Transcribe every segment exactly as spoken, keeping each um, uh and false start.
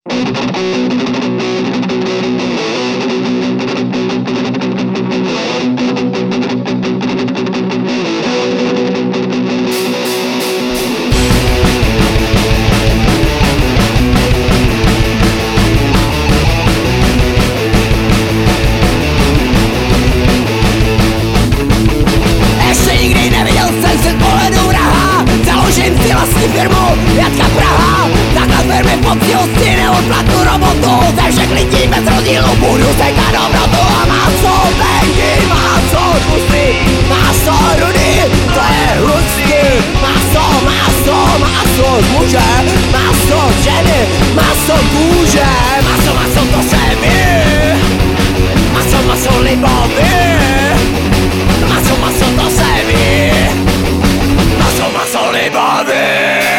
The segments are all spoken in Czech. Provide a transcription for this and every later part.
Firmu Jatka Praha, takhle firmy pod silostí neodplatnou robotu. Ze všech lidí bez rozdílu budu sekat dobrotu. A maso benky, maso kusy, maso rudy, to je hustý. Maso, maso, maso z muže, maso ženy, maso kůže. Maso, maso to se ví, maso, maso libový. Maso, maso to se ví, maso, maso libový.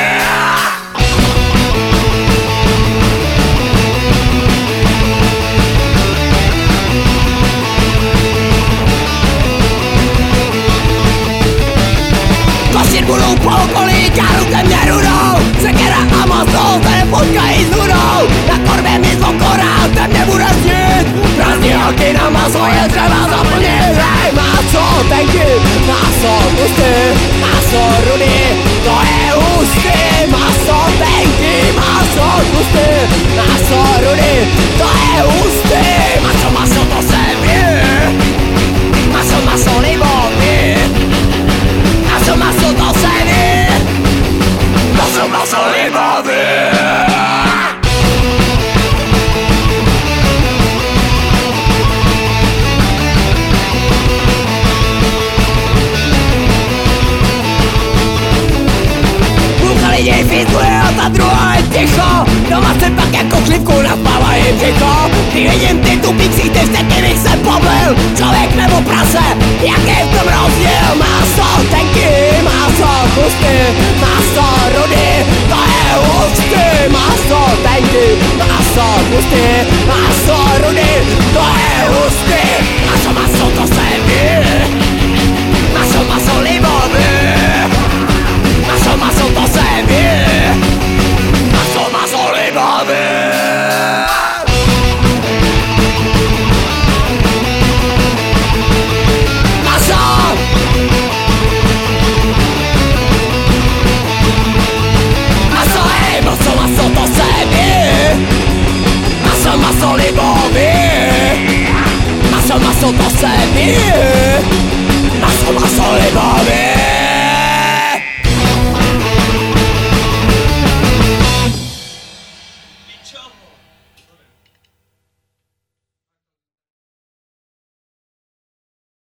Budou po okolí, káru mě rudou. Sekera a maso, tady potkají s nudou. Na korbě mi zvokora, ten nebude snít. Prázdný holky na maso je třeba zaplnit. Hej, maso, tenky, maso, hustý, maso, rudy, to je hustý. Maso, tenky, maso, hustý, maso, rudy, to je hustý. Maso, maso, to se ví. Maso, maso, libový. Maso, maso, to se ví. Maso, maso, libový. Půlka lidí fituje a ta druhá je ticho. Doma se pak jako klivku naspávají břicho. Když vidím ty tupící, ty vsteky bych se poblil. Člověk nebo prase, jaký v tom rozdíl? Maso, tenky, maso, hustý, maso, rudy, to je hustý. Maso, tenky, maso, hustý, maso, rudy, to je hustý. Maso, maso, to se ví. Maso, maso, libový. Maso, maso, to se ví. Maso, maso, libový. Maso libový. Maso, maso to se ví. Maso, maso libový.